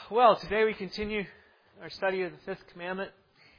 Well, today we continue our study of the fifth commandment.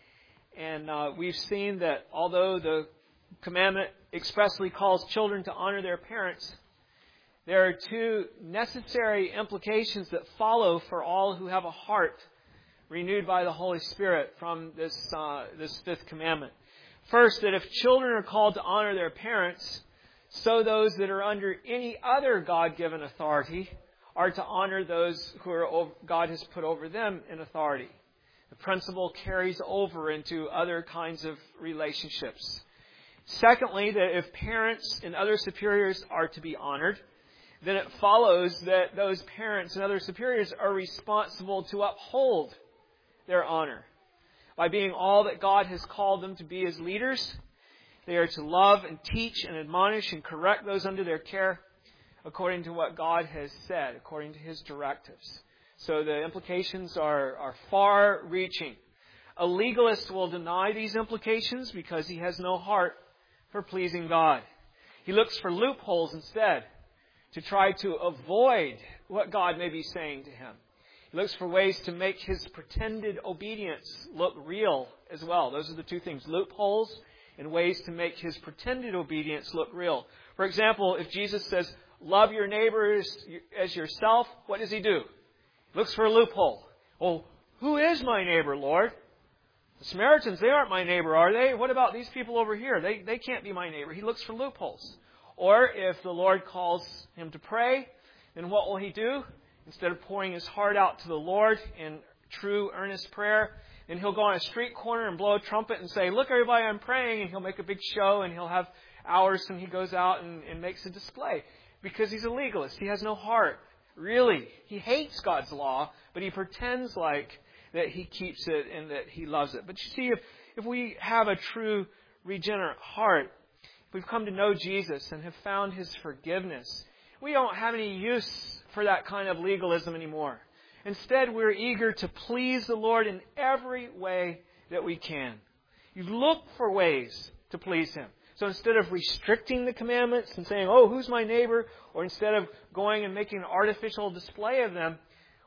And we've seen that although the commandment expressly calls children to honor their parents, there are two necessary implications that follow for all who have a heart renewed by the Holy Spirit from this fifth commandment. First, that if children are called to honor their parents, so those that are under any other God-given authority are to honor those who God has put over them in authority. The principle carries over into other kinds of relationships. Secondly, that if parents and other superiors are to be honored, then it follows that those parents and other superiors are responsible to uphold their honor. By being all that God has called them to be as leaders, they are to love and teach and admonish and correct those under their care according to what God has said, according to His directives. So the implications are far-reaching. A legalist will deny these implications because he has no heart for pleasing God. He looks for loopholes instead to try to avoid what God may be saying to him. He looks for ways to make his pretended obedience look real as well. Those are the two things, loopholes and ways to make his pretended obedience look real. For example, if Jesus says, love your neighbors as yourself, what does He do? He looks for a loophole. Well, who is my neighbor, Lord? The Samaritans, they aren't my neighbor, are they? What about these people over here? They can't be my neighbor. He looks for loopholes. Or if the Lord calls him to pray, then what will he do? Instead of pouring his heart out to the Lord in true, earnest prayer, then he'll go on a street corner and blow a trumpet and say, look, everybody, I'm praying. And he'll make a big show and he'll have hours and he goes out and makes a display. Because he's a legalist. He has no heart. Really. He hates God's law, but he pretends like that he keeps it and that he loves it. But you see, if we have a true regenerate heart, if we've come to know Jesus and have found His forgiveness, we don't have any use for that kind of legalism anymore. Instead, we're eager to please the Lord in every way that we can. You look for ways to please Him. So instead of restricting the commandments and saying, oh, who's my neighbor? Or instead of going and making an artificial display of them,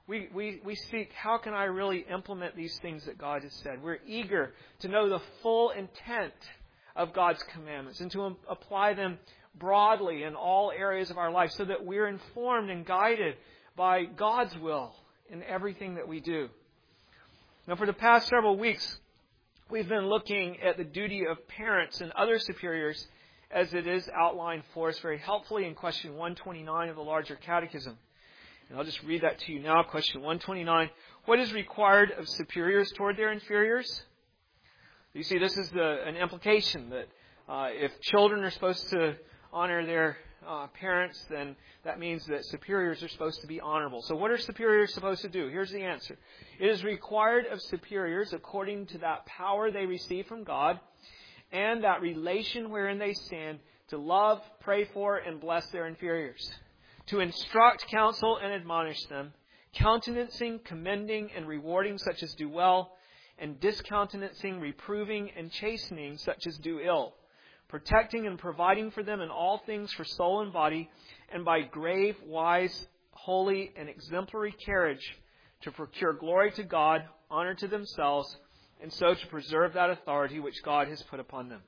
we seek, how can I really implement these things that God has said? We're eager to know the full intent of God's commandments and to apply them broadly in all areas of our life so that we're informed and guided by God's will in everything that we do. Now, for the past several weeks, we've been looking at the duty of parents and other superiors as it is outlined for us very helpfully in question 129 of the larger catechism. And I'll just read that to you now. Question 129. What is required of superiors toward their inferiors? You see, this is an implication that if children are supposed to honor their parents, then that means that superiors are supposed to be honorable. So what are superiors supposed to do? Here's the answer. It is required of superiors, according to that power they receive from God and that relation wherein they stand, to love, pray for, and bless their inferiors, to instruct, counsel, and admonish them, countenancing, commending, and rewarding such as do well, and discountenancing, reproving, and chastening such as do ill, protecting and providing for them in all things for soul and body, and by grave, wise, holy, and exemplary carriage to procure glory to God, honor to themselves, and so to preserve that authority which God has put upon them.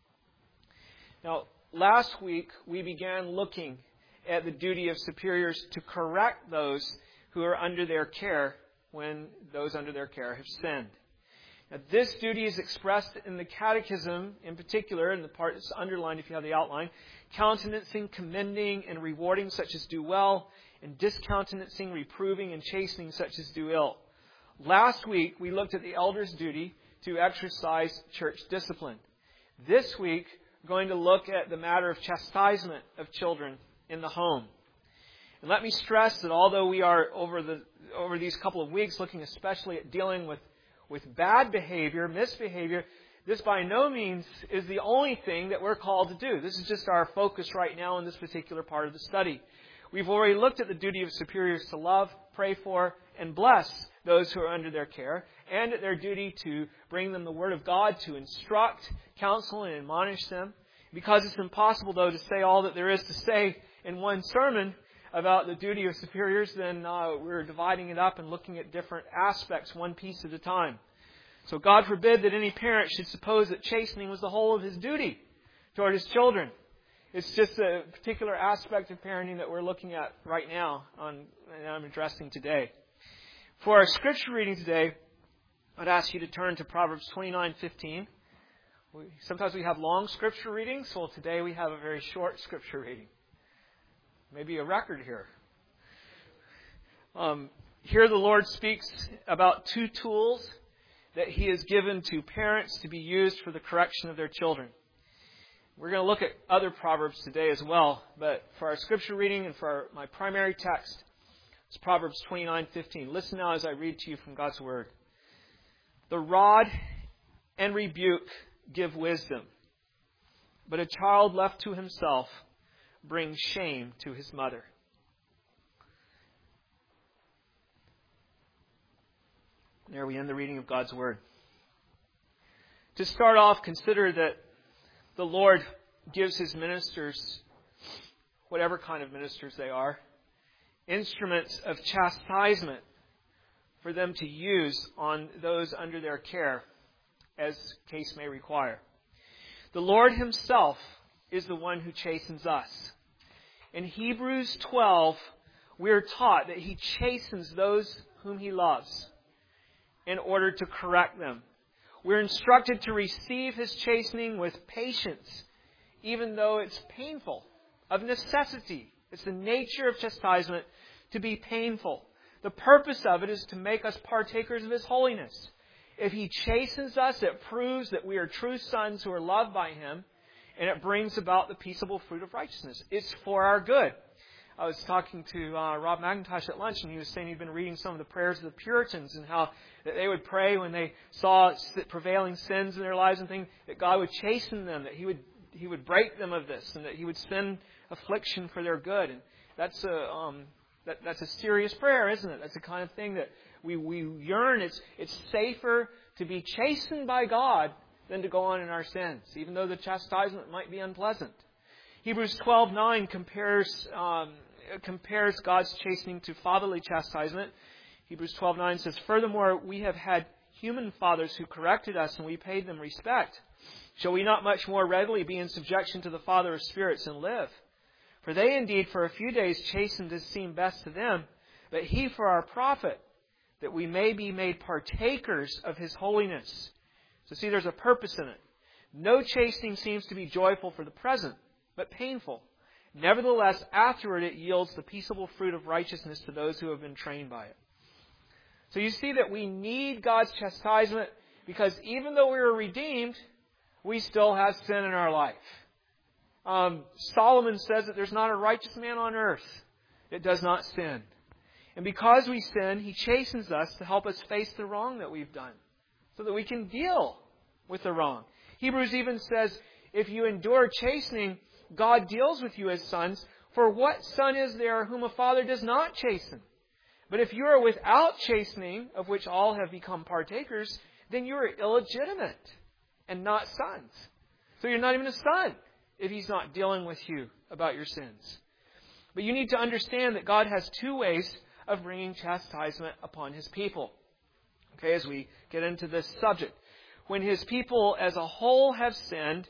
Now, last week we began looking at the duty of superiors to correct those who are under their care when those under their care have sinned. Now, this duty is expressed in the Catechism, in particular, in the part that's underlined if you have the outline, countenancing, commending, and rewarding such as do well, and discountenancing, reproving, and chastening such as do ill. Last week, we looked at the elder's duty to exercise church discipline. This week, we're going to look at the matter of chastisement of children in the home. And let me stress that although we are over these couple of weeks looking especially at dealing with bad behavior, misbehavior, this by no means is the only thing that we're called to do. This is just our focus right now in this particular part of the study. We've already looked at the duty of superiors to love, pray for, and bless those who are under their care, and at their duty to bring them the Word of God, to instruct, counsel, and admonish them. Because it's impossible, though, to say all that there is to say in one sermon, about the duty of superiors, then we're dividing it up and looking at different aspects, one piece at a time. So God forbid that any parent should suppose that chastening was the whole of his duty toward his children. It's just a particular aspect of parenting that we're looking at right now, and I'm addressing today. For our scripture reading today, I'd ask you to turn to Proverbs 29:15. Sometimes we have long scripture readings. Well, today we have a very short scripture reading. Maybe a record here. Here the Lord speaks about two tools that He has given to parents to be used for the correction of their children. We're going to look at other Proverbs today as well, but for our scripture reading and for my primary text, it's Proverbs 29:15. Listen now as I read to you from God's Word. The rod and rebuke give wisdom, but a child left to himself brings shame to his mother. There we end the reading of God's Word. To start off, consider that the Lord gives His ministers, whatever kind of ministers they are, instruments of chastisement for them to use on those under their care, as case may require. The Lord Himself is the one who chastens us. In Hebrews 12, we are taught that He chastens those whom He loves in order to correct them. We're instructed to receive His chastening with patience, even though it's painful, of necessity. It's the nature of chastisement to be painful. The purpose of it is to make us partakers of His holiness. If He chastens us, it proves that we are true sons who are loved by Him, and it brings about the peaceable fruit of righteousness. It's for our good. I was talking to Rob McIntosh at lunch, and he was saying he'd been reading some of the prayers of the Puritans and how that they would pray when they saw prevailing sins in their lives and things, that God would chasten them, that He would break them of this, and that He would send affliction for their good. And that's a serious prayer, isn't it? That's the kind of thing that we yearn. It's safer to be chastened by God than to go on in our sins, even though the chastisement might be unpleasant. Hebrews 12:9 compares God's chastening to fatherly chastisement. Hebrews 12:9 says, "Furthermore, we have had human fathers who corrected us, and we paid them respect. Shall we not much more readily be in subjection to the Father of spirits and live? For they indeed for a few days chastened as seemed best to them, but He for our profit, that we may be made partakers of His holiness." So see, there's a purpose in it. No chastening seems to be joyful for the present, but painful. Nevertheless, afterward it yields the peaceable fruit of righteousness to those who have been trained by it. So you see that we need God's chastisement because even though we were redeemed, we still have sin in our life. Solomon says that there's not a righteous man on earth that does not sin. And because we sin, He chastens us to help us face the wrong that we've done, so that we can deal with the wrong. Hebrews even says, if you endure chastening, God deals with you as sons. For what son is there whom a father does not chasten? But if you are without chastening, of which all have become partakers, then you are illegitimate and not sons. So you're not even a son if He's not dealing with you about your sins. But you need to understand that God has two ways of bringing chastisement upon His people. Okay, as we get into this subject. When His people as a whole have sinned,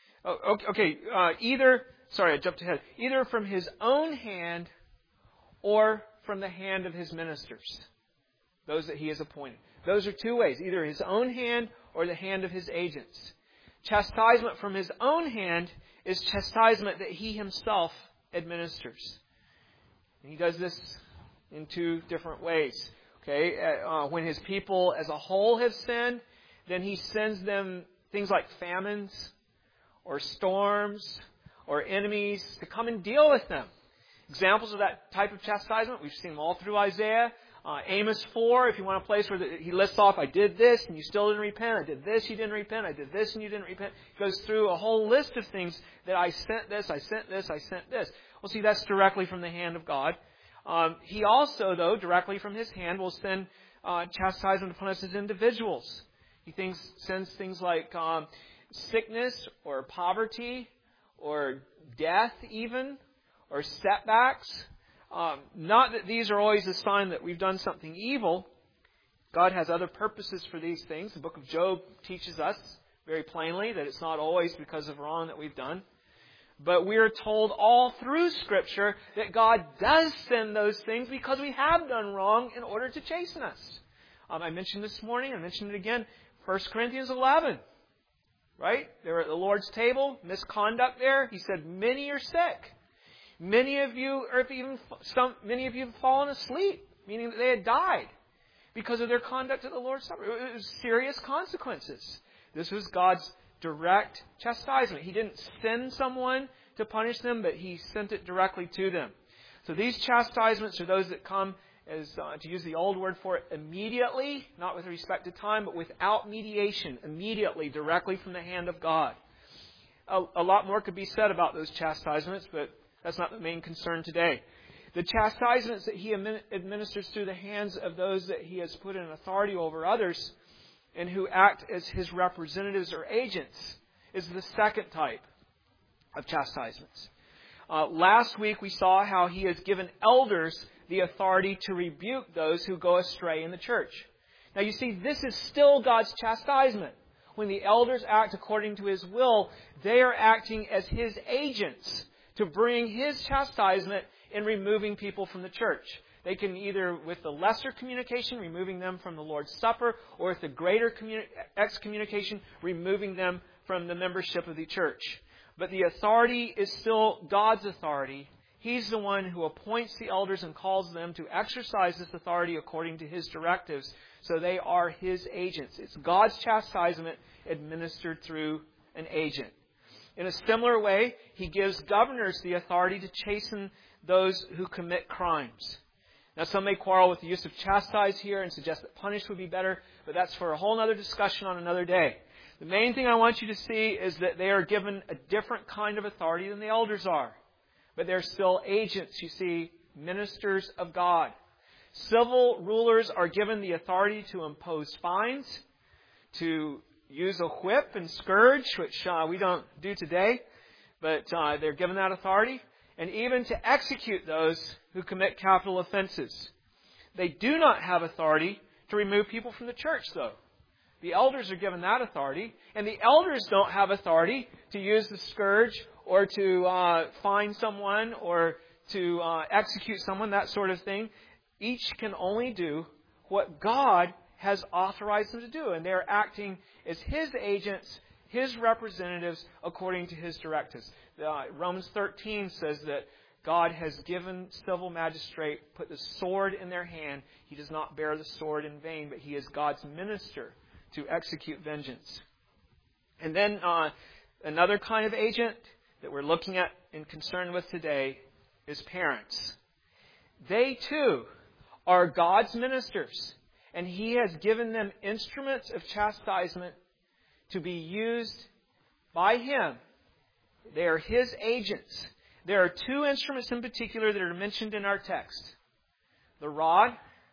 either from His own hand or from the hand of His ministers, those that He has appointed. Those are two ways, either His own hand or the hand of His agents. Chastisement from His own hand is chastisement that He Himself administers. And He does this in two different ways. Okay, when His people as a whole have sinned, then He sends them things like famines or storms or enemies to come and deal with them. Examples of that type of chastisement, we've seen them all through Isaiah. Amos 4, if you want a place where he lists off, I did this and you still didn't repent. I did this, you didn't repent. I did this and you didn't repent. He goes through a whole list of things that I sent this, I sent this, I sent this. Well, see, that's directly from the hand of God. He also, though, directly from His hand, will send chastisement upon us as individuals. He sends things like sickness or poverty or death even, or setbacks. Not that these are always a sign that we've done something evil. God has other purposes for these things. The book of Job teaches us very plainly that it's not always because of wrong that we've done. But we are told all through Scripture that God does send those things because we have done wrong in order to chasten us. I mentioned this morning, I mentioned it again, 1 Corinthians 11. Right? They were at the Lord's table, misconduct there. He said, many are sick. Many of you have fallen asleep, meaning that they had died because of their conduct at the Lord's Supper. It was serious consequences. This was God's direct chastisement. He didn't send someone to punish them, but He sent it directly to them. So these chastisements are those that come, as to use the old word for it, immediately, not with respect to time, but without mediation, immediately, directly from the hand of God. A lot more could be said about those chastisements, but that's not the main concern today. The chastisements that He administers through the hands of those that He has put in authority over others and who act as His representatives or agents is the second type of chastisements. Last week we saw how He has given elders the authority to rebuke those who go astray in the church. Now you see, this is still God's chastisement. When the elders act according to His will, they are acting as His agents to bring His chastisement in removing people from the church. They can either, with the lesser communication, removing them from the Lord's Supper, or with the greater excommunication, removing them from the membership of the church. But the authority is still God's authority. He's the one who appoints the elders and calls them to exercise this authority according to His directives. So they are His agents. It's God's chastisement administered through an agent. In a similar way, He gives governors the authority to chasten those who commit crimes. Now, some may quarrel with the use of chastise here and suggest that punish would be better, but that's for a whole other discussion on another day. The main thing I want you to see is that they are given a different kind of authority than the elders are. But they're still agents, you see, ministers of God. Civil rulers are given the authority to impose fines, to use a whip and scourge, which we don't do today, but they're given that authority, and even to execute those who commit capital offenses. They do not have authority to remove people from the church, though. The elders are given that authority, and the elders don't have authority to use the scourge or to fine someone or to execute someone, that sort of thing. Each can only do what God has authorized them to do, and they're acting as His agents, His representatives, according to His directives. Romans 13 says that God has given civil magistrate, put the sword in their hand. He does not bear the sword in vain, but he is God's minister to execute vengeance. And then another kind of agent that we're looking at and concerned with today is parents. They too are God's ministers, and He has given them instruments of chastisement to be used by Him. They are His agents. There are two instruments in particular that are mentioned in our text: the rod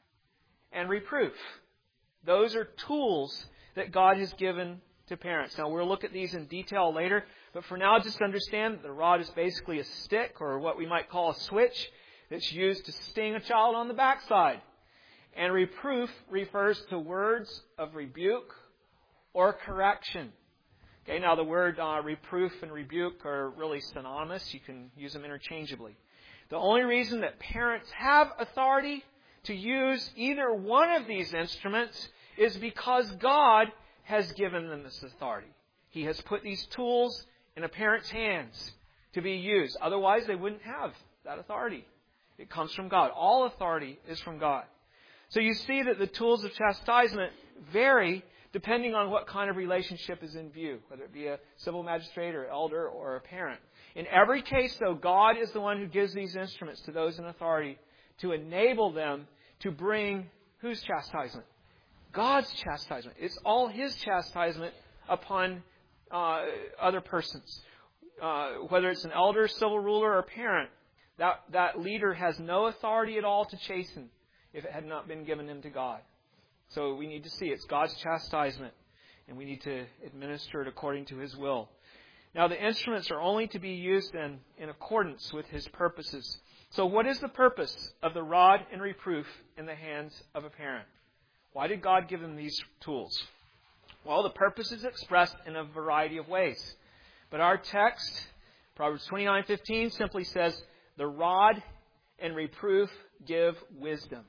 and reproof. Those are tools that God has given to parents. Now, we'll look at these in detail later, but for now, just understand that the rod is basically a stick, or what we might call a switch, that's used to sting a child on the backside. And reproof refers to words of rebuke or correction. Okay, now the word reproof and rebuke are really synonymous. You can use them interchangeably. The only reason that parents have authority to use either one of these instruments is because God has given them this authority. He has put these tools in a parent's hands to be used. Otherwise, they wouldn't have that authority. It comes from God. All authority is from God. So you see that the tools of chastisement vary depending on what kind of relationship is in view, whether it be a civil magistrate or elder or a parent. In every case, though, God is the one who gives these instruments to those in authority to enable them to bring whose chastisement? God's chastisement. It's all His chastisement upon other persons. Whether it's an elder, civil ruler, or parent, that leader has no authority at all to chasten if it had not been given him to God. So we need to see it's God's chastisement, and we need to administer it according to His will. Now, the instruments are only to be used in accordance with His purposes. So what is the purpose of the rod and reproof in the hands of a parent? Why did God give them these tools? Well, the purpose is expressed in a variety of ways. But our text, Proverbs 29:15, simply says, the rod and reproof give wisdom.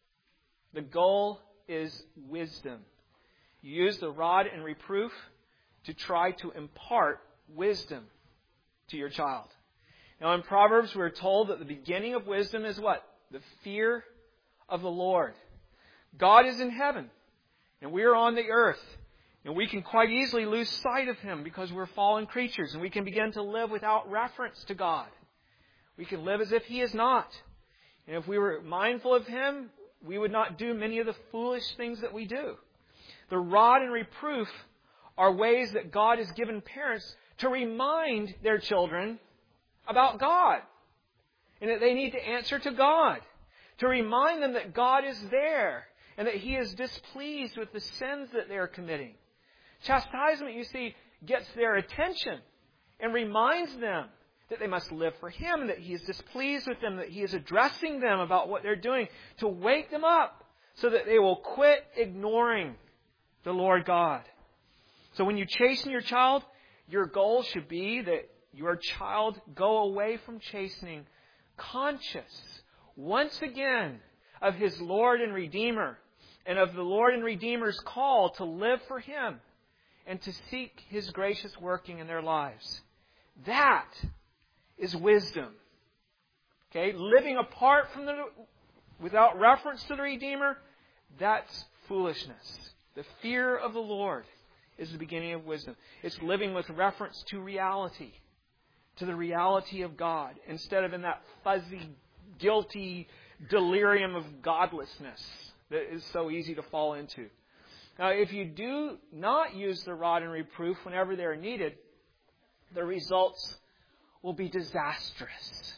The goal is wisdom. You use the rod and reproof to try to impart wisdom to your child. Now in Proverbs we're told that the beginning of wisdom is what? The fear of the Lord. God is in heaven and we are on the earth. And we can quite easily lose sight of Him because we're fallen creatures. And we can begin to live without reference to God. We can live as if He is not. And if we were mindful of Him, we would not do many of the foolish things that we do. The rod and reproof are ways that God has given parents to remind their children about God. And that they need to answer to God. To remind them that God is there. And that He is displeased with the sins that they are committing. Chastisement, you see, gets their attention and reminds them that they must live for Him, that He is displeased with them, that He is addressing them about what they're doing, to wake them up so that they will quit ignoring the Lord God. So when you chasten your child, your goal should be that your child go away from chastening conscious, once again, of his Lord and Redeemer, and of the Lord and Redeemer's call to live for Him and to seek His gracious working in their lives. That is wisdom. Okay? Living apart from without reference to the Redeemer, that's foolishness. The fear of the Lord is the beginning of wisdom. It's living with reference to reality, to the reality of God, instead of in that fuzzy, guilty delirium of godlessness that is so easy to fall into. Now, if you do not use the rod and reproof whenever they're needed, the results will be disastrous.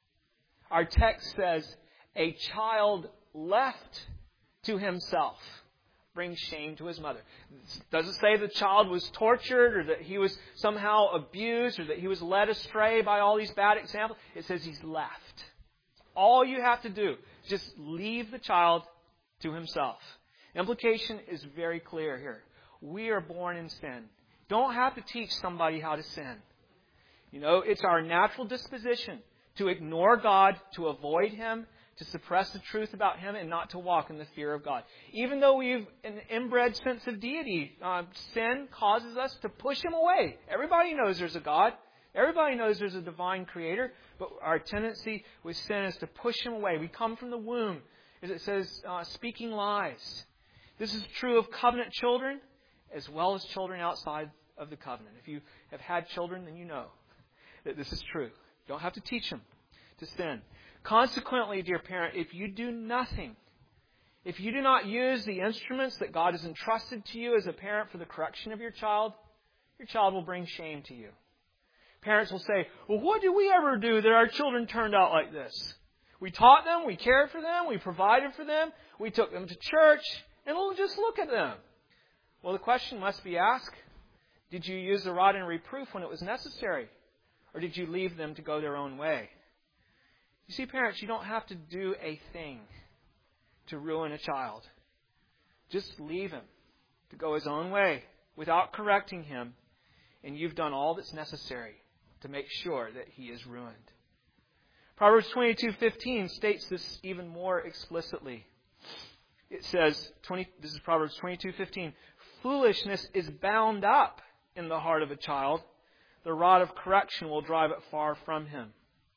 Our text says, a child left to himself brings shame to his mother. It doesn't say the child was tortured or that he was somehow abused or that he was led astray by all these bad examples. It says he's left. All you have to do is just leave the child to himself. Implication is very clear here. We are born in sin. Don't have to teach somebody how to sin. You know, it's our natural disposition to ignore God, to avoid Him, to suppress the truth about Him, and not to walk in the fear of God. Even though we've an inbred sense of deity, sin causes us to push Him away. Everybody knows there's a God. Everybody knows there's a divine Creator. But our tendency with sin is to push Him away. We come from the womb, as it says, speaking lies. This is true of covenant children as well as children outside of the covenant. If you have had children, then you know that this is true. You don't have to teach them to sin. Consequently, dear parent, if you do nothing, if you do not use the instruments that God has entrusted to you as a parent for the correction of your child will bring shame to you. Parents will say, well, what did we ever do that our children turned out like this? We taught them, we cared for them, we provided for them, we took them to church, and we'll just look at them. Well, the question must be asked, did you use the rod and reproof when it was necessary? Or did you leave them to go their own way? You see, parents, you don't have to do a thing to ruin a child. Just leave him to go his own way without correcting him, and you've done all that's necessary to make sure that he is ruined. Proverbs 22:15 states this even more explicitly. It says, this is Proverbs 22:15, foolishness is bound up in the heart of a child. The rod of correction will drive it far from him.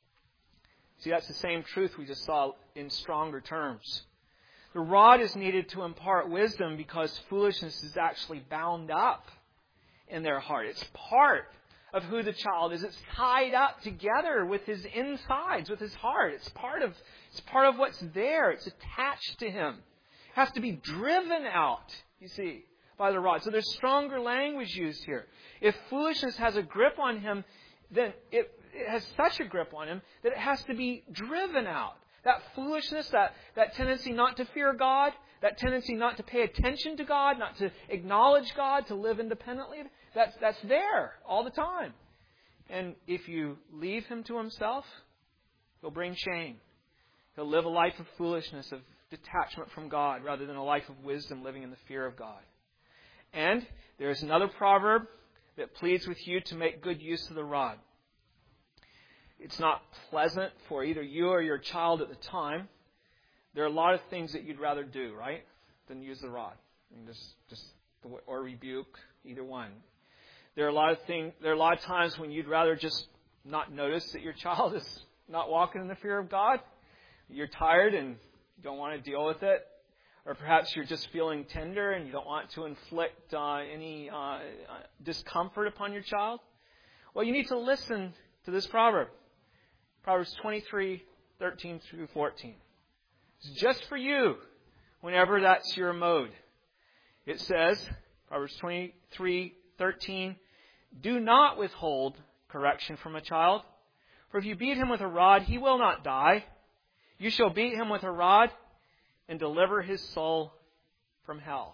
See, that's the same truth we just saw in stronger terms. The rod is needed to impart wisdom because foolishness is actually bound up in their heart. It's part of who the child is. It's tied up together with his insides, with his heart. It's part of what's there. It's attached to him. It has to be driven out, you see, by the rod. So there's stronger language used here. If foolishness has a grip on him, then it has such a grip on him that it has to be driven out. That foolishness, that tendency not to fear God, that tendency not to pay attention to God, not to acknowledge God, to live independently, that's there all the time. And if you leave him to himself, He'll bring shame. He'll live a life of foolishness, of detachment from God, rather than a life of wisdom, living in the fear of God. And there is another proverb that pleads with you to make good use of the rod. It's not pleasant for either you or your child at the time. There are a lot of things that you'd rather do, right, than use the rod. I mean, or rebuke, either one. There are a lot of times when you'd rather just not notice that your child is not walking in the fear of God. You're tired and you don't want to deal with it. Or perhaps you're just feeling tender and you don't want to inflict any discomfort upon your child. Well, you need to listen to this proverb. Proverbs 23:13-14. It's just for you whenever that's your mode. It says, Proverbs 23:13, do not withhold correction from a child, for if you beat him with a rod, he will not die. You shall beat him with a rod and deliver his soul from hell.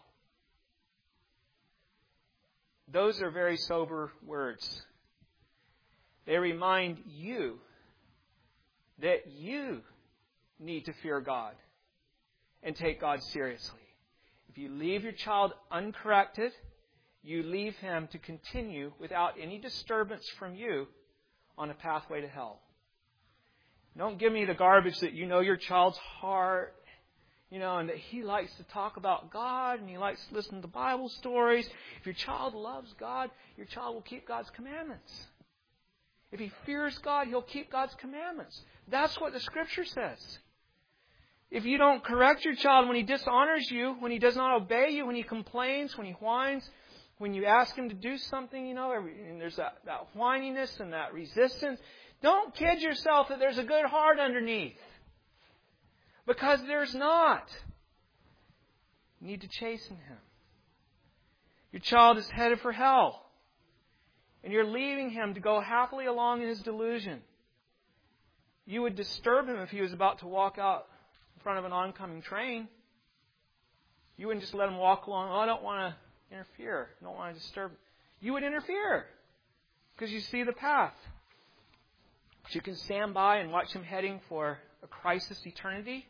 Those are very sober words. They remind you that you need to fear God and take God seriously. If you leave your child uncorrected, you leave him to continue without any disturbance from you on a pathway to hell. Don't give me the garbage that you know your child's heart, and that he likes to talk about God and he likes to listen to Bible stories. If your child loves God, your child will keep God's commandments. If he fears God, he'll keep God's commandments. That's what the Scripture says. If you don't correct your child when he dishonors you, when he does not obey you, when he complains, when he whines, when you ask him to do something, and there's that whininess and that resistance, don't kid yourself that there's a good heart underneath. Because there's not. You need to chasten him. Your child is headed for hell. And you're leaving him to go happily along in his delusion. You would disturb him if he was about to walk out in front of an oncoming train. You wouldn't just let him walk along. Oh, I don't want to interfere. I don't want to disturb him. You would interfere because you see the path. But you can stand by and watch him heading for a crisis eternity.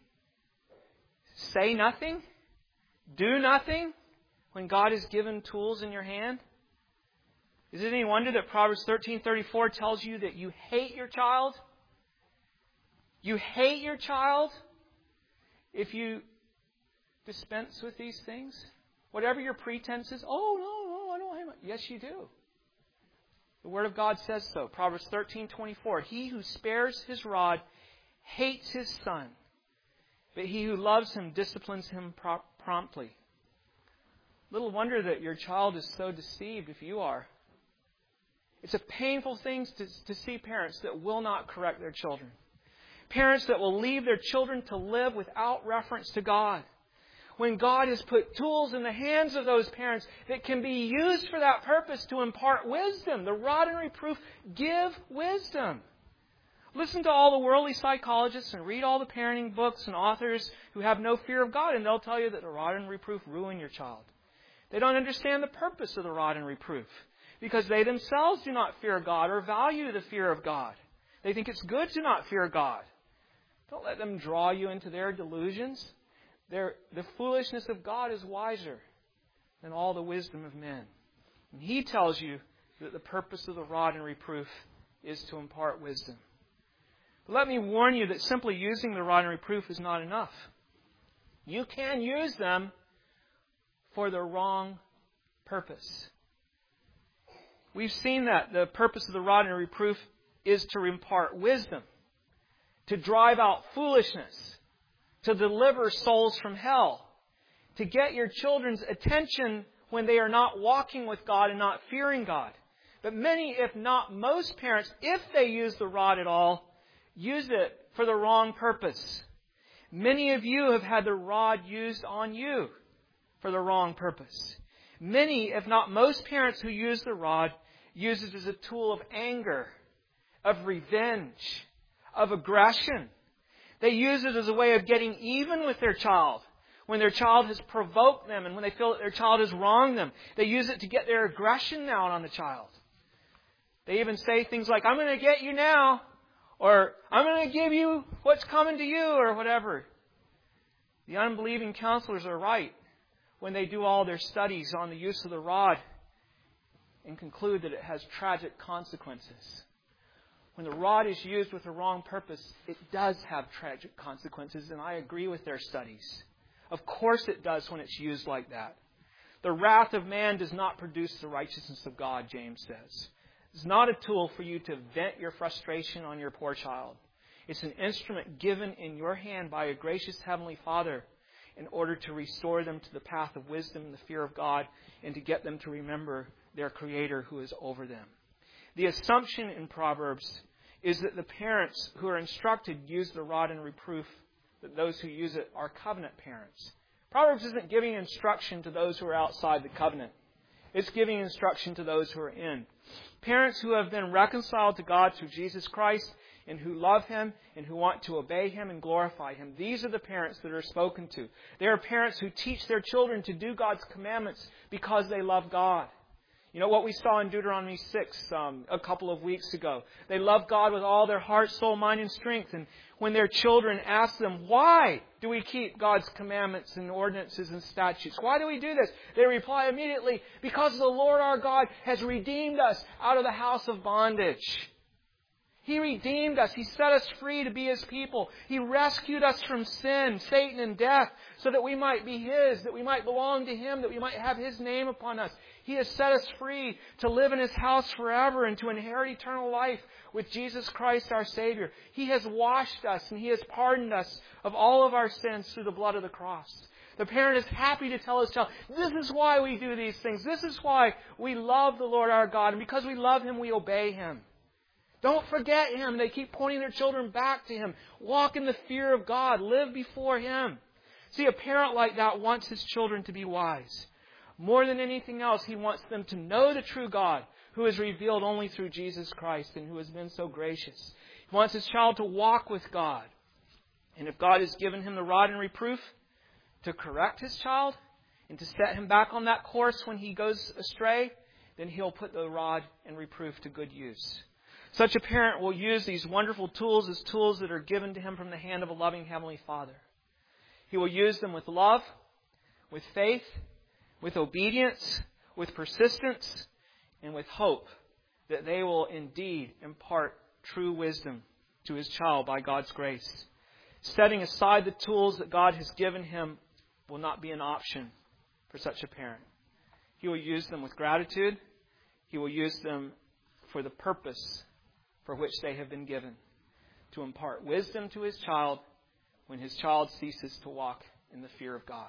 Say nothing. Do nothing when God has given tools in your hand. Is it any wonder that Proverbs 13:34 tells you that you hate your child? You hate your child if you dispense with these things? Whatever your pretense is, no, I don't hate my... Yes, you do. The Word of God says so. Proverbs 13:24. He who spares his rod hates his son, but he who loves him disciplines him promptly. Little wonder that your child is so deceived if you are. It's a painful thing to see parents that will not correct their children. Parents that will leave their children to live without reference to God. When God has put tools in the hands of those parents that can be used for that purpose to impart wisdom. The rod and reproof give wisdom. Listen to all the worldly psychologists and read all the parenting books and authors who have no fear of God, and they'll tell you that the rod and reproof ruin your child. They don't understand the purpose of the rod and reproof because they themselves do not fear God or value the fear of God. They think it's good to not fear God. Don't let them draw you into their delusions. The foolishness of God is wiser than all the wisdom of men. And He tells you that the purpose of the rod and reproof is to impart wisdom. But let me warn you that simply using the rod and reproof is not enough. You can use them for the wrong purpose. We've seen that the purpose of the rod and reproof is to impart wisdom, to drive out foolishness, to deliver souls from hell, to get your children's attention when they are not walking with God and not fearing God. But many, if not most parents, if they use the rod at all, use it for the wrong purpose. Many of you have had the rod used on you for the wrong purpose. Many, if not most parents who use the rod, use it as a tool of anger, of revenge, of aggression. They use it as a way of getting even with their child when their child has provoked them and when they feel that their child has wronged them. They use it to get their aggression out on the child. They even say things like, "I'm going to get you now," Or, I'm going to give you what's coming to you, or whatever. The unbelieving counselors are right when they do all their studies on the use of the rod and conclude that it has tragic consequences. When the rod is used with the wrong purpose, it does have tragic consequences, and I agree with their studies. Of course it does when it's used like that. The wrath of man does not produce the righteousness of God, James says. It's not a tool for you to vent your frustration on your poor child. It's an instrument given in your hand by a gracious Heavenly Father in order to restore them to the path of wisdom and the fear of God, and to get them to remember their Creator who is over them. The assumption in Proverbs is that the parents who are instructed use the rod in reproof, that those who use it are covenant parents. Proverbs isn't giving instruction to those who are outside the covenant. It's giving instruction to those who are in. Parents who have been reconciled to God through Jesus Christ and who love Him and who want to obey Him and glorify Him. These are the parents that are spoken to. They are parents who teach their children to do God's commandments because they love God. You know what we saw in Deuteronomy 6 a couple of weeks ago. They love God with all their heart, soul, mind, and strength. And when their children ask them, why do we keep God's commandments and ordinances and statutes? Why do we do this? They reply immediately, because the Lord our God has redeemed us out of the house of bondage. He redeemed us. He set us free to be His people. He rescued us from sin, Satan, and death so that we might be His, that we might belong to Him, that we might have His name upon us. He has set us free to live in His house forever and to inherit eternal life with Jesus Christ our Savior. He has washed us and He has pardoned us of all of our sins through the blood of the cross. The parent is happy to tell his child, this is why we do these things. This is why we love the Lord our God. And because we love Him, we obey Him. Don't forget Him. They keep pointing their children back to Him. Walk in the fear of God. Live before Him. See, a parent like that wants his children to be wise. More than anything else, he wants them to know the true God, who is revealed only through Jesus Christ and who has been so gracious. He wants his child to walk with God. And if God has given him the rod and reproof to correct his child and to set him back on that course when he goes astray, then He'll put the rod and reproof to good use. Such a parent will use these wonderful tools as tools that are given to him from the hand of a loving Heavenly Father. He will use them with love, with faith, with obedience, with persistence, and with hope that they will indeed impart true wisdom to his child by God's grace. Setting aside the tools that God has given him will not be an option for such a parent. He will use them with gratitude. He will use them for the purpose for which they have been given, to impart wisdom to his child when his child ceases to walk in the fear of God.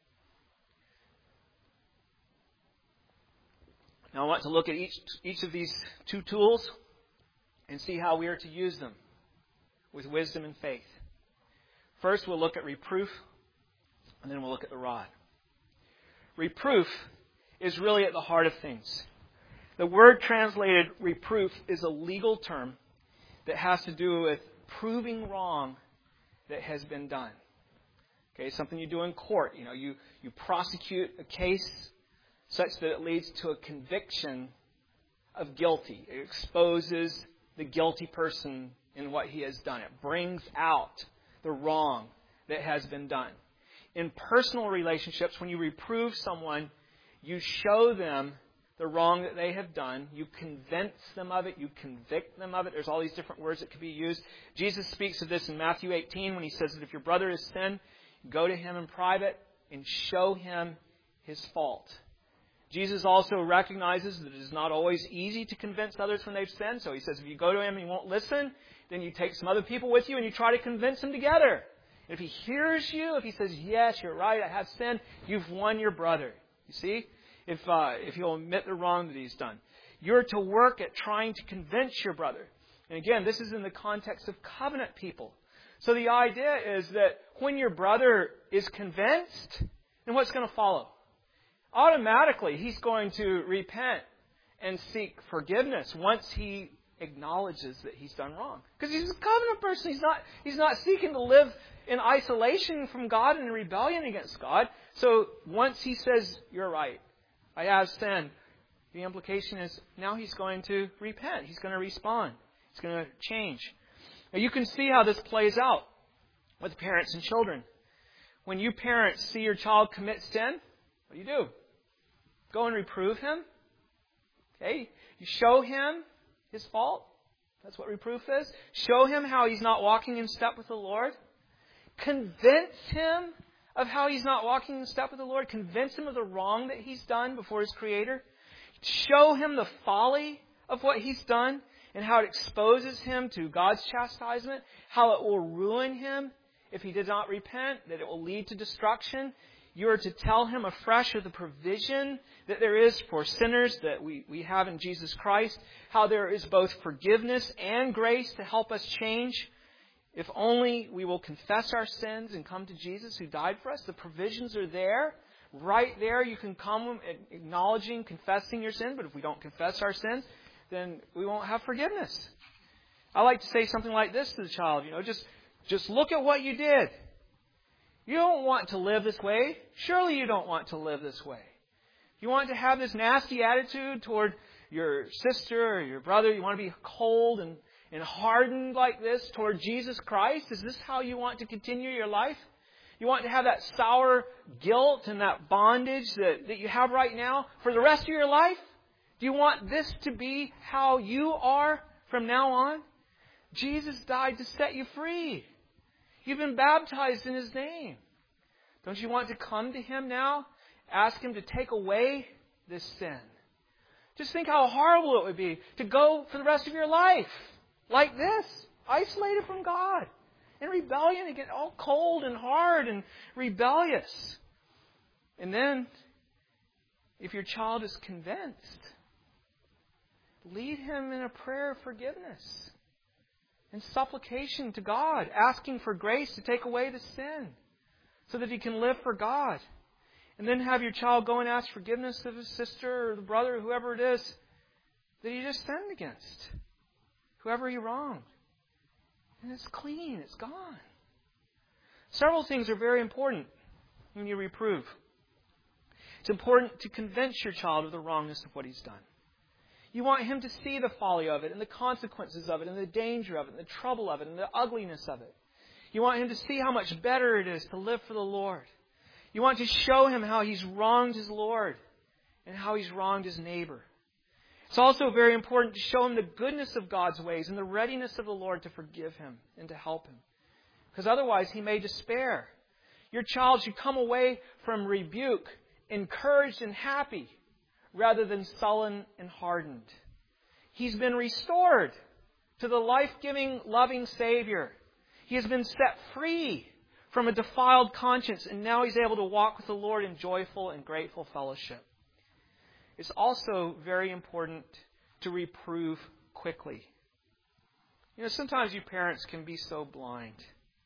Now I want to look at each of these two tools and see how we are to use them with wisdom and faith. First, we'll look at reproof, and then we'll look at the rod. Reproof is really at the heart of things. The word translated reproof is a legal term that has to do with proving wrong that has been done. Okay, something you do in court. You prosecute a case such that it leads to a conviction of guilty. It exposes the guilty person in what he has done. It brings out the wrong that has been done. In personal relationships, when you reprove someone, you show them the wrong that they have done. You convince them of it. You convict them of it. There's all these different words that could be used. Jesus speaks of this in Matthew 18 when He says that if your brother has sinned, go to him in private and show him his fault. Jesus also recognizes that it is not always easy to convince others when they've sinned. So He says if you go to him and he won't listen, then you take some other people with you and you try to convince him together. And if he hears you, if he says, yes, you're right, I have sinned, you've won your brother. You see? If he'll admit the wrong that he's done. You're to work at trying to convince your brother. And again, this is in the context of covenant people. So the idea is that when your brother is convinced, then what's going to follow? Automatically, he's going to repent and seek forgiveness once he acknowledges that he's done wrong. Because he's a covenant person. He's not seeking to live in isolation from God and in rebellion against God. So once he says, you're right, I have sinned, the implication is now he's going to repent. He's going to respond. He's going to change. Now, you can see how this plays out with parents and children. When you parents see your child commit sin, what do? Go and reprove him. Okay? You show him his fault. That's what reproof is. Show him how he's not walking in step with the Lord. Convince him of how he's not walking in step with the Lord. Convince him of the wrong that he's done before his Creator. Show him the folly of what he's done and how it exposes him to God's chastisement, how it will ruin him if he does not repent, that it will lead to destruction. You are to tell him afresh of the provision that there is for sinners that we have in Jesus Christ, how there is both forgiveness and grace to help us change. If only we will confess our sins and come to Jesus who died for us. The provisions are there. Right there you can come acknowledging, confessing your sin. But if we don't confess our sins, then we won't have forgiveness. I like to say something like this to the child. Just look at what you did. You don't want to live this way. Surely you don't want to live this way. You want to have this nasty attitude toward your sister or your brother. You want to be cold and hardened like this toward Jesus Christ. Is this how you want to continue your life? You want to have that sour guilt and that bondage that you have right now for the rest of your life? Do you want this to be how you are from now on? Jesus died to set you free. You've been baptized in His name. Don't you want to come to Him now? Ask Him to take away this sin. Just think how horrible it would be to go for the rest of your life like this, isolated from God, in rebellion, and get all cold and hard and rebellious. And then, if your child is convinced, lead him in a prayer of forgiveness and supplication to God, asking for grace to take away the sin so that he can live for God. And then have your child go and ask forgiveness of his sister or the brother or whoever it is that he just sinned against, whoever he wronged. And it's clean, it's gone. Several things are very important when you reprove. It's important to convince your child of the wrongness of what he's done. You want him to see the folly of it and the consequences of it and the danger of it and the trouble of it and the ugliness of it. You want him to see how much better it is to live for the Lord. You want to show him how he's wronged his Lord and how he's wronged his neighbor. It's also very important to show him the goodness of God's ways and the readiness of the Lord to forgive him and to help him. Because otherwise he may despair. Your child should come away from rebuke encouraged and happy, rather than sullen and hardened. He's been restored to the life-giving, loving Savior. He has been set free from a defiled conscience, and now he's able to walk with the Lord in joyful and grateful fellowship. It's also very important to reprove quickly. Sometimes you parents can be so blind.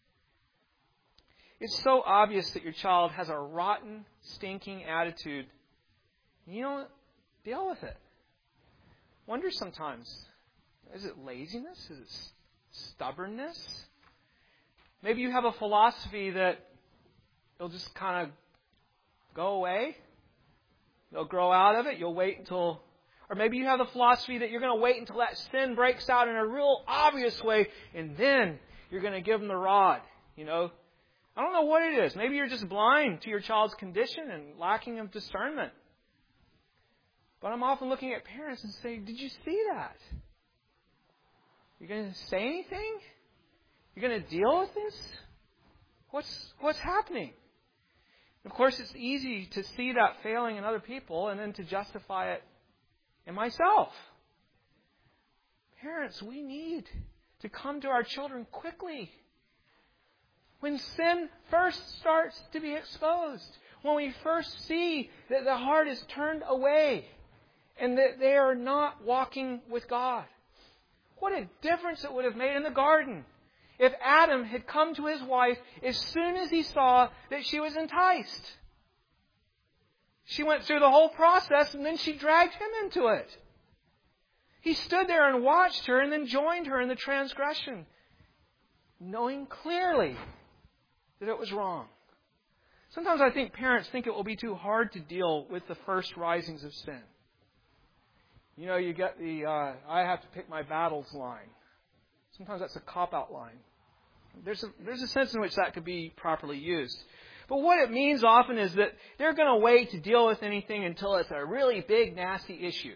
It's so obvious that your child has a rotten, stinking attitude. You don't deal with it. Wonder sometimes, is it laziness? Is it stubbornness? Maybe you have a philosophy that it'll just kind of go away. They'll grow out of it. You'll wait until... Or maybe you have the philosophy that you're going to wait until that sin breaks out in a real obvious way, and then you're going to give them the rod. I don't know what it is. Maybe you're just blind to your child's condition and lacking of discernment. But I'm often looking at parents and saying, did you see that? You're going to say anything? You're going to deal with this? What's happening? Of course, it's easy to see that failing in other people and then to justify it in myself. Parents, we need to come to our children quickly. When sin first starts to be exposed, when we first see that the heart is turned away and that they are not walking with God. What a difference it would have made in the garden if Adam had come to his wife as soon as he saw that she was enticed. She went through the whole process and then she dragged him into it. He stood there and watched her and then joined her in the transgression, knowing clearly that it was wrong. Sometimes I think parents think it will be too hard to deal with the first risings of sin. You get the, I have to pick my battles line. Sometimes that's a cop-out line. There's a sense in which that could be properly used. But what it means often is that they're going to wait to deal with anything until it's a really big, nasty issue.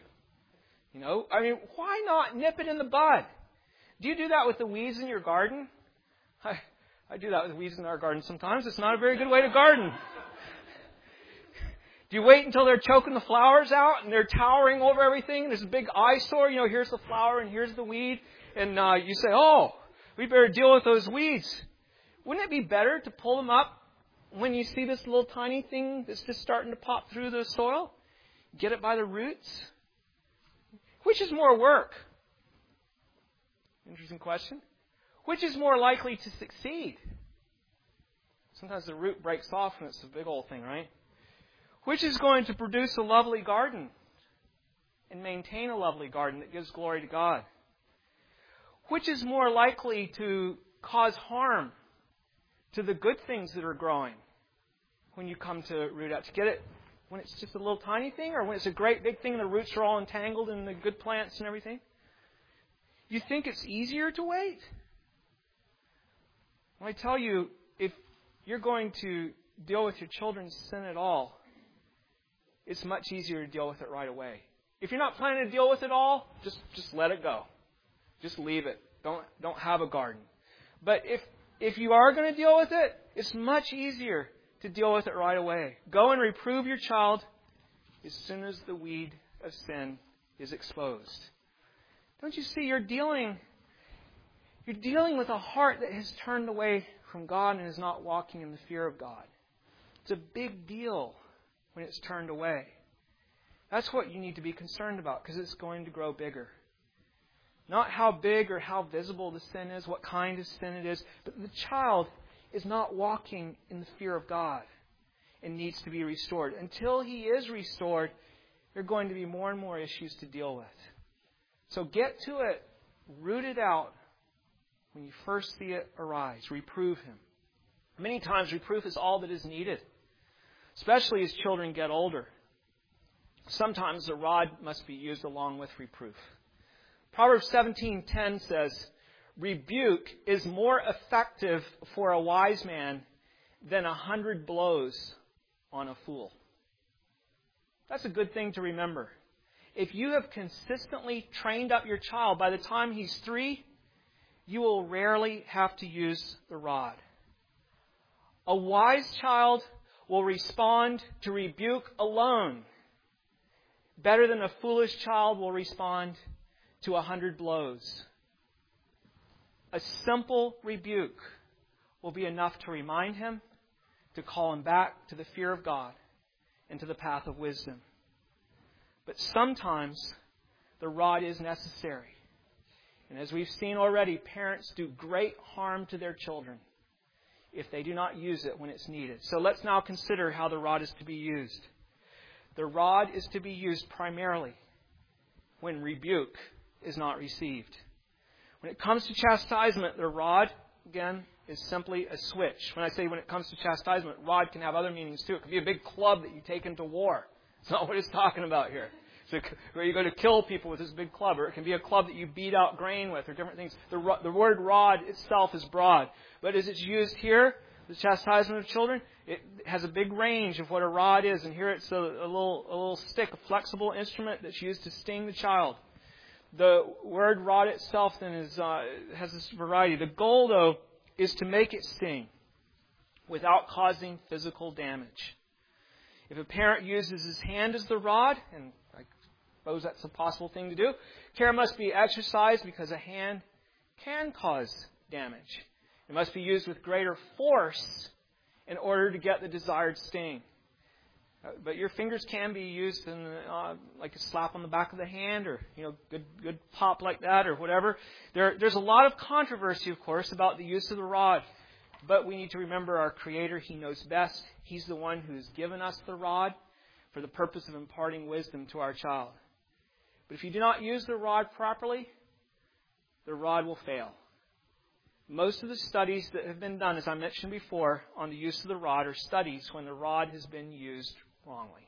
Why not nip it in the bud? Do you do that with the weeds in your garden? I do that with the weeds in our garden sometimes. It's not a very good way to garden. Do you wait until they're choking the flowers out and they're towering over everything? And there's a big eyesore. Here's the flower and here's the weed. And you say, we better deal with those weeds. Wouldn't it be better to pull them up when you see this little tiny thing that's just starting to pop through the soil? Get it by the roots? Which is more work? Interesting question. Which is more likely to succeed? Sometimes the root breaks off and it's a big old thing, right? Which is going to produce a lovely garden and maintain a lovely garden that gives glory to God? Which is more likely to cause harm to the good things that are growing when you come to root out? To get it when it's just a little tiny thing, or when it's a great big thing and the roots are all entangled in the good plants and everything? You think it's easier to wait? Well, I tell you, if you're going to deal with your children's sin at all, it's much easier to deal with it right away. If you're not planning to deal with it all, just let it go. Just leave it. Don't have a garden. But if you are going to deal with it, it's much easier to deal with it right away. Go and reprove your child as soon as the weed of sin is exposed. Don't you see, you're dealing with a heart that has turned away from God and is not walking in the fear of God. It's a big deal when it's turned away. That's what you need to be concerned about, because it's going to grow bigger. Not how big or how visible the sin is, what kind of sin it is, but the child is not walking in the fear of God and needs to be restored. Until he is restored, there are going to be more and more issues to deal with. So get to it, root it out when you first see it arise. Reprove him. Many times reproof is all that is needed, especially as children get older. Sometimes the rod must be used along with reproof. Proverbs 17:10 says, "Rebuke is more effective for a wise man than 100 blows on a fool." That's a good thing to remember. If you have consistently trained up your child, by the time he's 3, you will rarely have to use the rod. A wise child will respond to rebuke alone better than a foolish child will respond to 100 blows. A simple rebuke will be enough to remind him, to call him back to the fear of God and to the path of wisdom. But sometimes the rod is necessary. And as we've seen already, parents do great harm to their children if they do not use it when it's needed. So let's now consider how the rod is to be used. The rod is to be used primarily when rebuke is not received. When it comes to chastisement, the rod, again, is simply a switch. When I say when it comes to chastisement, rod can have other meanings too. It could be a big club that you take into war. It's not what it's talking about here. So where you go to kill people with this big club, or it can be a club that you beat out grain with, or different things. The word rod itself is broad. But as it's used here, the chastisement of children, it has a big range of what a rod is. And here it's a little stick, a flexible instrument that's used to sting the child. The word rod itself then has this variety. The goal, though, is to make it sting without causing physical damage. If a parent uses his hand as the rod, and I suppose that's a possible thing to do, care must be exercised because a hand can cause damage. It must be used with greater force in order to get the desired sting. But your fingers can be used in like a slap on the back of the hand, or good pop like that, or whatever. There's a lot of controversy, of course, about the use of the rod. But we need to remember our Creator. He knows best. He's the one who's given us the rod for the purpose of imparting wisdom to our child. But if you do not use the rod properly, the rod will fail. Most of the studies that have been done, as I mentioned before, on the use of the rod are studies when the rod has been used wrongly.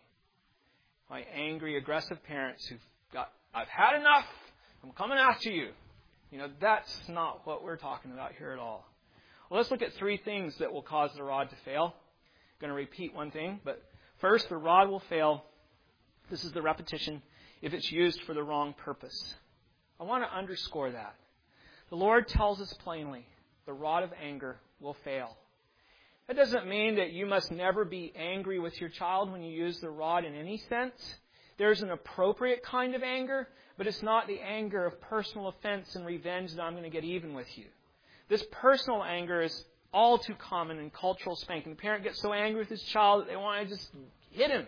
By angry, aggressive parents who've got, "I've had enough. I'm coming after you." That's not what we're talking about here at all. Well, let's look at 3 things that will cause the rod to fail. I'm going to repeat one thing, but first, the rod will fail. This is the repetition if it's used for the wrong purpose. I want to underscore that. The Lord tells us plainly, the rod of anger will fail. That doesn't mean that you must never be angry with your child when you use the rod in any sense. There's an appropriate kind of anger, but it's not the anger of personal offense and revenge that I'm going to get even with you. This personal anger is all too common in cultural spanking. The parent gets so angry with his child that they want to just hit him.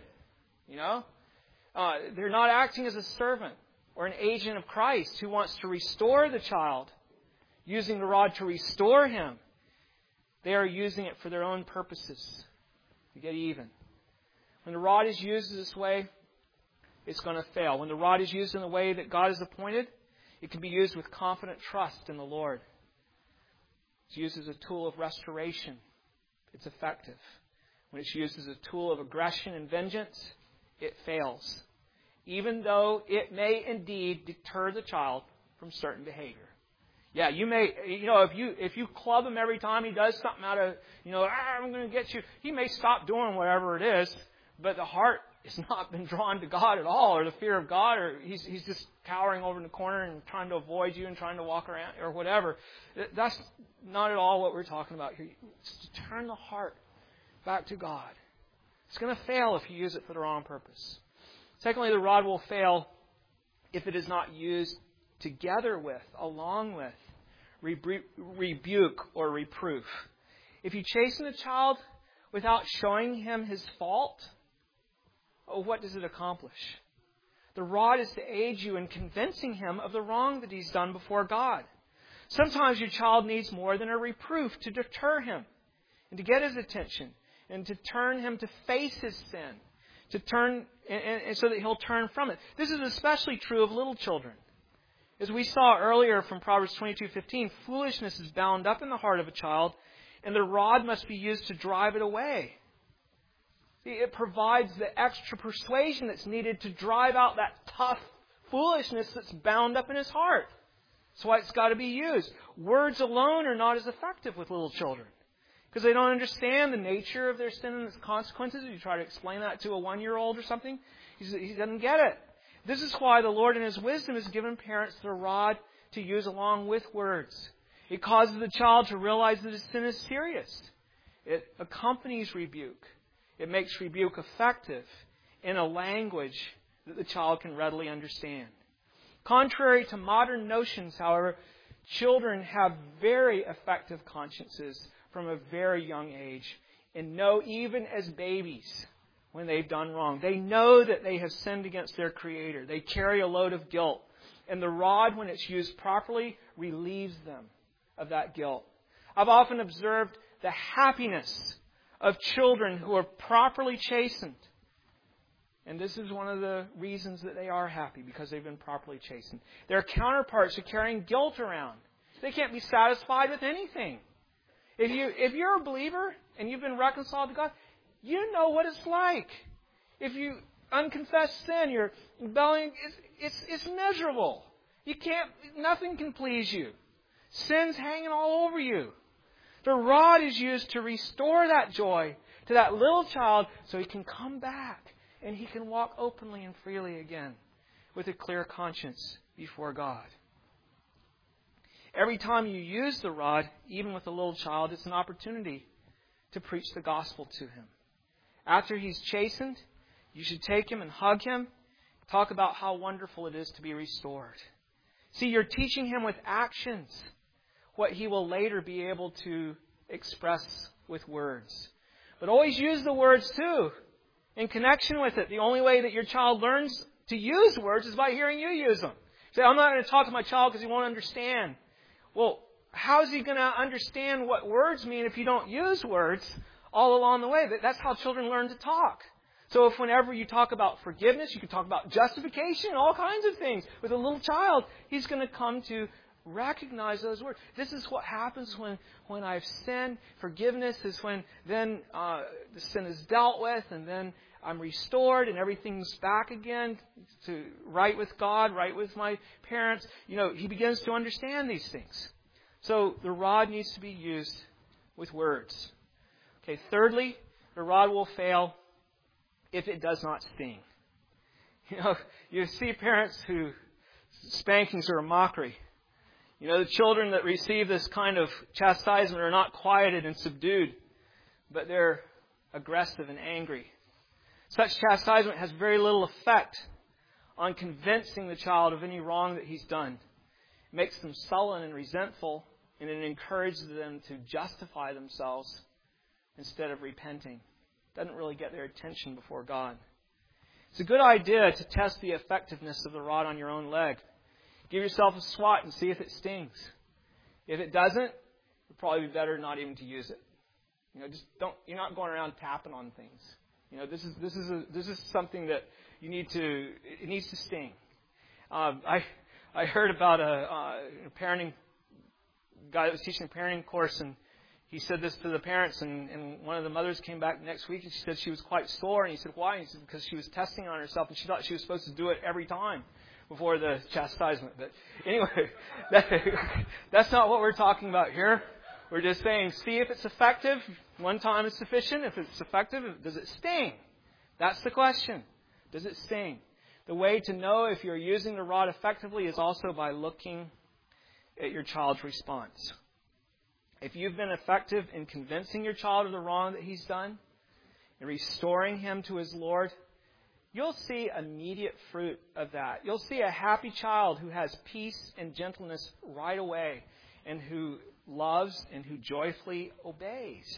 They're not acting as a servant or an agent of Christ who wants to restore the child, using the rod to restore him. They are using it for their own purposes, to get even. When the rod is used this way, it's going to fail. When the rod is used in the way that God has appointed, it can be used with confident trust in the Lord. It's used as a tool of restoration. It's effective. When it's used as a tool of aggression and vengeance, it fails, even though it may indeed deter the child from certain behavior. Yeah, you may, if you club him every time he does something out of, I'm going to get you, he may stop doing whatever it is, but the heart has not been drawn to God at all, or the fear of God, or he's just cowering over in the corner and trying to avoid you and trying to walk around, or whatever. That's not at all what we're talking about here. It's to turn the heart back to God. It's going to fail if you use it for the wrong purpose. Secondly, the rod will fail if it is not used together with, along with, rebuke or reproof. If you chasten a child without showing him his fault, what does it accomplish? The rod is to aid you in convincing him of the wrong that he's done before God. Sometimes your child needs more than a reproof to deter him and to get his attention and to turn him to face his sin, to turn and so that he'll turn from it. This is especially true of little children. As we saw earlier from Proverbs 22:15, foolishness is bound up in the heart of a child, and the rod must be used to drive it away. It provides the extra persuasion that's needed to drive out that tough foolishness that's bound up in his heart. That's why it's got to be used. Words alone are not as effective with little children, because they don't understand the nature of their sin and its consequences. If you try to explain that to a 1-year-old or something, he doesn't get it. This is why the Lord in His wisdom has given parents the rod to use along with words. It causes the child to realize that his sin is serious. It accompanies rebuke. It makes rebuke effective in a language that the child can readily understand. Contrary to modern notions, however, children have very effective consciences from a very young age and know even as babies when they've done wrong. They know that they have sinned against their Creator. They carry a load of guilt. And the rod, when it's used properly, relieves them of that guilt. I've often observed the happiness of children who are properly chastened. And this is one of the reasons that they are happy, because they've been properly chastened. Their counterparts are carrying guilt around. They can't be satisfied with anything. If you're a believer and you've been reconciled to God, you know what it's like. If you unconfessed sin, you're rebelling, it's miserable. Nothing can please you. Sin's hanging all over you. The rod is used to restore that joy to that little child so he can come back and he can walk openly and freely again with a clear conscience before God. Every time you use the rod, even with a little child, it's an opportunity to preach the gospel to him. After he's chastened, you should take him and hug him. Talk about how wonderful it is to be restored. See, you're teaching him with actions what he will later be able to express with words. But always use the words too, in connection with it. The only way that your child learns to use words is by hearing you use them. Say, I'm not going to talk to my child because he won't understand. Well, how is he going to understand what words mean if you don't use words all along the way? That's how children learn to talk. So if whenever you talk about forgiveness, you can talk about justification, all kinds of things. With a little child, he's going to come to recognize those words. This is what happens when I've sinned. Forgiveness is when then the sin is dealt with, and then I'm restored and everything's back again to right with God, right with my parents. He begins to understand these things. So the rod needs to be used with words. Okay, thirdly, the rod will fail if it does not sting. You see parents who spankings are a mockery. The children that receive this kind of chastisement are not quieted and subdued, but they're aggressive and angry. Such chastisement has very little effect on convincing the child of any wrong that he's done. It makes them sullen and resentful, and it encourages them to justify themselves instead of repenting. It doesn't really get their attention before God. It's a good idea to test the effectiveness of the rod on your own leg. Give yourself a swat and see if it stings. If it doesn't, it'd probably be better not even to use it. Just don't. You're not going around tapping on things. This is something that you need to. It needs to sting. I heard about a parenting guy that was teaching a parenting course, and he said this to the parents, and one of the mothers came back next week, and she said she was quite sore, and he said, why? And he said, because she was testing on herself, and she thought she was supposed to do it every time before the chastisement. But anyway, that's not what we're talking about here. We're just saying, see if it's effective. One time is sufficient. If it's effective, does it sting? That's the question. Does it sting? The way to know if you're using the rod effectively is also by looking at your child's response. If you've been effective in convincing your child of the wrong that he's done and restoring him to his Lord, you'll see immediate fruit of that. You'll see a happy child who has peace and gentleness right away, and who loves and who joyfully obeys.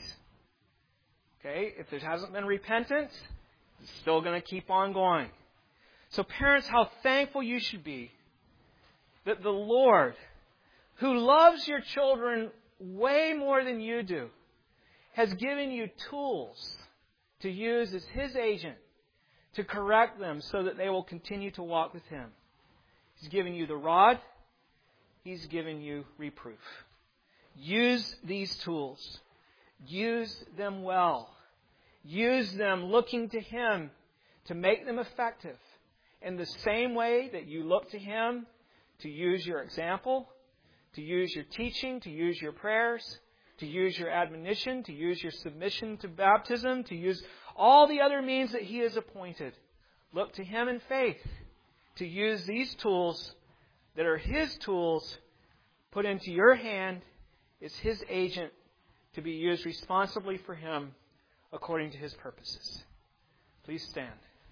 Okay? If there hasn't been repentance, it's still going to keep on going. So parents, how thankful you should be that the Lord, who loves your children way more than you do, has given you tools to use as His agent to correct them so that they will continue to walk with Him. He's given you the rod. He's given you reproof. Use these tools. Use them well. Use them looking to Him to make them effective. In the same way that you look to Him to use your example, to use your teaching, to use your prayers, to use your admonition, to use your submission to baptism, to use all the other means that He has appointed. Look to Him in faith to use these tools that are His tools put into your hand as His agent to be used responsibly for Him according to His purposes. Please stand.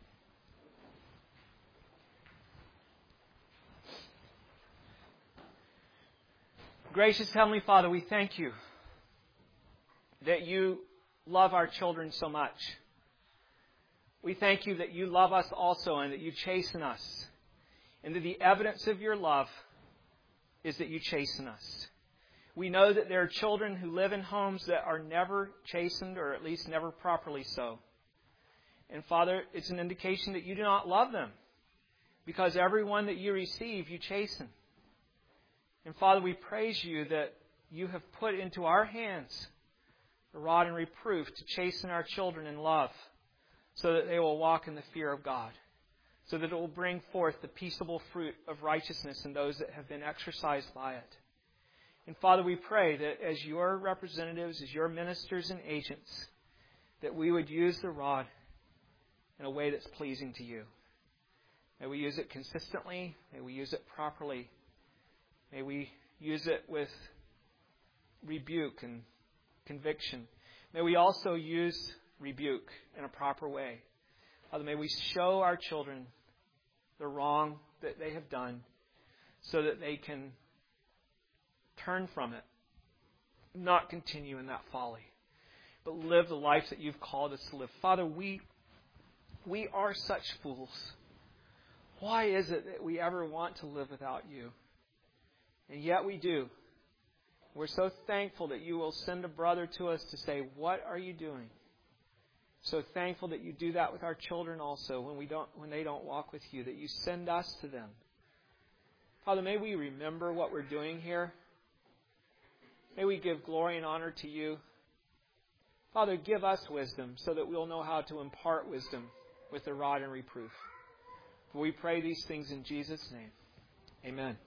Gracious Heavenly Father, we thank You that You love our children so much. We thank You that You love us also and that You chasten us. And that the evidence of Your love is that You chasten us. We know that there are children who live in homes that are never chastened, or at least never properly so. And Father, it's an indication that You do not love them, because everyone that You receive, You chasten. And Father, we praise You that You have put into our hands a rod and reproof to chasten our children in love, so that they will walk in the fear of God, so that it will bring forth the peaceable fruit of righteousness in those that have been exercised by it. And Father, we pray that as Your representatives, as Your ministers and agents, that we would use the rod in a way that's pleasing to You. May we use it consistently. May we use it properly. May we use it with rebuke and conviction. May we also use rebuke in a proper way. Father, may we show our children the wrong that they have done so that they can turn from it, not continue in that folly, but live the life that You've called us to live. Father, we are such fools. Why is it that we ever want to live without You? And yet we do. We're so thankful that You will send a brother to us to say, what are you doing? So thankful that You do that with our children also when they don't walk with You, that You send us to them Father, may we remember what we're doing here. May we give glory and honor to you. Father, give us wisdom so that we'll know how to impart wisdom with the rod and reproof. For we pray these things in Jesus' name. Amen.